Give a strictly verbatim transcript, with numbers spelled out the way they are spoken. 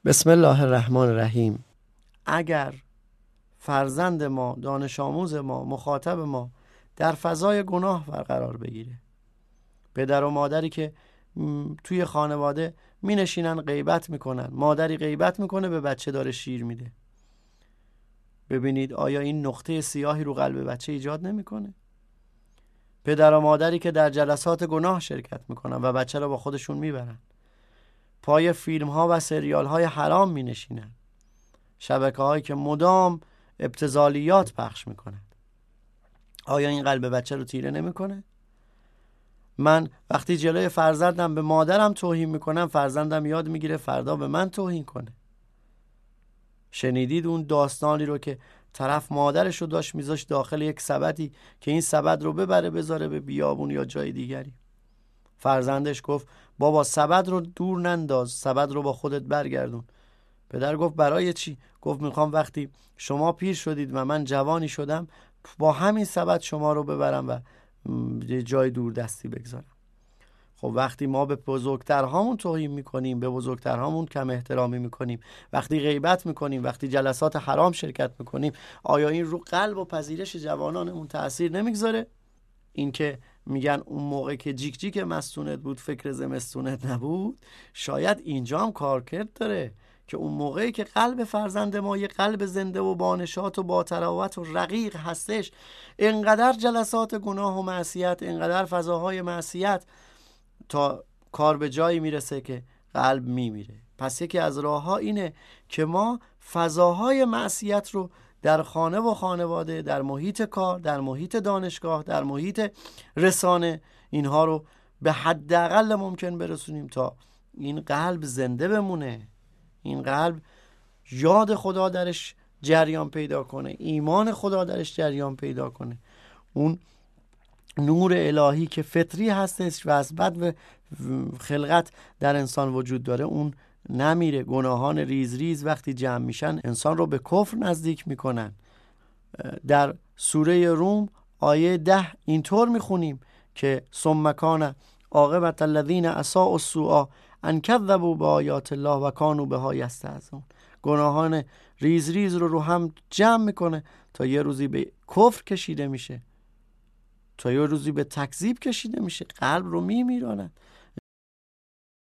بسم الله الرحمن الرحیم. اگر فرزند ما، دانش آموز ما، مخاطب ما در فضای گناه قرار بگیره، پدر و مادری که توی خانواده می نشینن غیبت میکنن، مادری غیبت میکنه به بچه داره شیر میده، ببینید آیا این نقطه سیاهی رو قلب بچه ایجاد نمیکنه؟ پدر و مادری که در جلسات گناه شرکت میکنن و بچه رو با خودشون میبرن، پای فیلم ها و سریال های حرام می نشینن، شبکه هایی که مدام ابتذالیات پخش میکنن، آیا این قلب بچه رو تیره نمیکنه؟ من وقتی جلوی فرزندم به مادرم توهین میکنم، فرزندم یاد میگیره فردا به من توهین کنه. شنیدید اون داستانی رو که طرف مادرش رو داشت میذاشت داخل یک سبدی که این سبد رو ببره بذاره به بیابون یا جای دیگری؟ فرزندش گفت بابا سبد رو دور ننداز، سبد رو با خودت برگردون. پدر گفت برای چی؟ گفت میخوام وقتی شما پیر شدید و من جوانی شدم با همین سبد شما رو ببرم و جای دور دستی بگذارم. خب وقتی ما به بزرگترهامون توهین میکنیم، به بزرگترهامون کم احترامی میکنیم، وقتی غیبت میکنیم، وقتی جلسات حرام شرکت میکنیم، آیا این رو قلب و پذیرش جوانانمون تأثیر نمیگذاره؟ این که میگن اون موقع که جیک جیک مستونت بود فکر زمستونت نبود، شاید اینجا هم کارکرد داره که اون موقعی که قلب فرزند ما یه قلب زنده و بانشات و با تراوت و رقیق هستش، انقدر جلسات گناه و معصیت، انقدر فضاهای معصیت تا کار به جایی میرسه که قلب میمیره. پس یکی از راه ها اینه که ما فضاهای معصیت رو در خانه و خانواده، در محیط کار، در محیط دانشگاه، در محیط رسانه، اینها رو به حداقل ممکن برسونیم تا این قلب زنده بمونه، این قلب یاد خدا درش جریان پیدا کنه، ایمان خدا درش جریان پیدا کنه، اون نور الهی که فطری هستش و از بد خلقت در انسان وجود داره اون نمیره. گناهان ریز ریز وقتی جمع میشن انسان رو به کفر نزدیک میکنن. در سوره روم آیه ده اینطور میخونیم که ثم کان عاقبة الذین اساءوا السوء ان کذبوا بآیات الله و کانوا بها یستهزئون. گناهان ریز ریز رو رو هم جمع میکنه تا یه روزی به کفر کشیده میشه، تا یه روزی به تکذیب کشیده میشه، قلب رو میمیرانند.